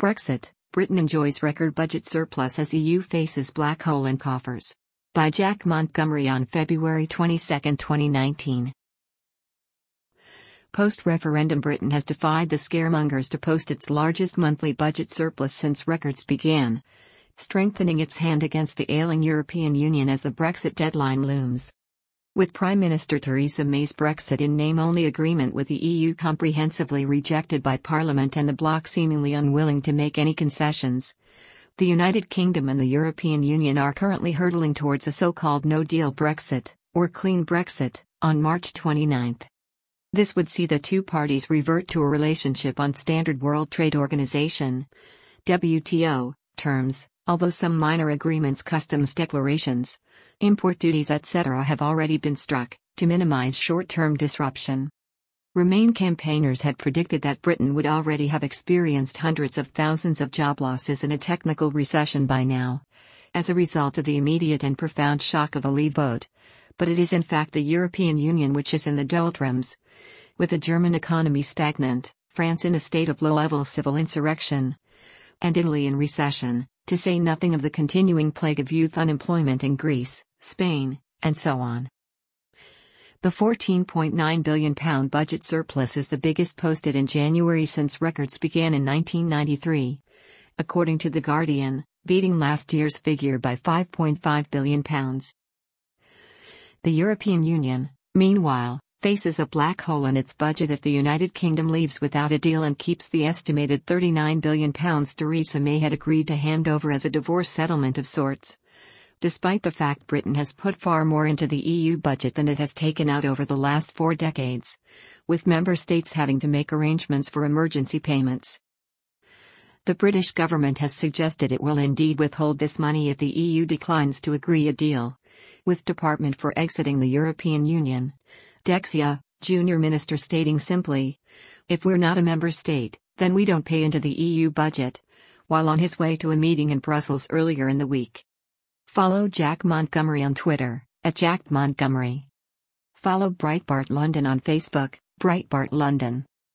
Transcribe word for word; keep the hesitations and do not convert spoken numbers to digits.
Brexit, Britain enjoys record budget surplus as E U faces black hole in coffers. By Jack Montgomery on February twenty-second, twenty nineteen. Post-referendum Britain has defied the scaremongers to post its largest monthly budget surplus since records began, strengthening its hand against the ailing European Union as the Brexit deadline looms. With Prime Minister Theresa May's Brexit in name-only agreement with the E U comprehensively rejected by Parliament and the bloc seemingly unwilling to make any concessions, the United Kingdom and the European Union are currently hurtling towards a so-called no-deal Brexit, or clean Brexit, on March twenty-ninth. This would see the two parties revert to a relationship on Standard World Trade Organization (W T O) terms, although some minor agreements, customs declarations, import duties et cetera have already been struck, to minimize short-term disruption. Remain campaigners had predicted that Britain would already have experienced hundreds of thousands of job losses in a technical recession by now, as a result of the immediate and profound shock of a Leave vote. But it is in fact the European Union which is in the doldrums, with the German economy stagnant, France in a state of low-level civil insurrection, and Italy in recession, to say nothing of the continuing plague of youth unemployment in Greece, Spain, and so on. The fourteen point nine billion pound budget surplus is the biggest posted in January since records began in nineteen ninety-three, according to The Guardian, beating last year's figure by five point five billion pounds. The European Union, meanwhile, faces a black hole in its budget if the United Kingdom leaves without a deal and keeps the estimated thirty-nine billion pounds Theresa May had agreed to hand over as a divorce settlement of sorts. Despite the fact Britain has put far more into the E U budget than it has taken out over the last four decades, with member states having to make arrangements for emergency payments. The British government has suggested it will indeed withhold this money if the E U declines to agree a deal, with Department for Exiting the European Union, Dexia, Junior Minister stating simply, "If we're not a member state, then we don't pay into the E U budget," while on his way to a meeting in Brussels earlier in the week. Follow Jack Montgomery on Twitter, at Jack Montgomery. Follow Breitbart London on Facebook, Breitbart London.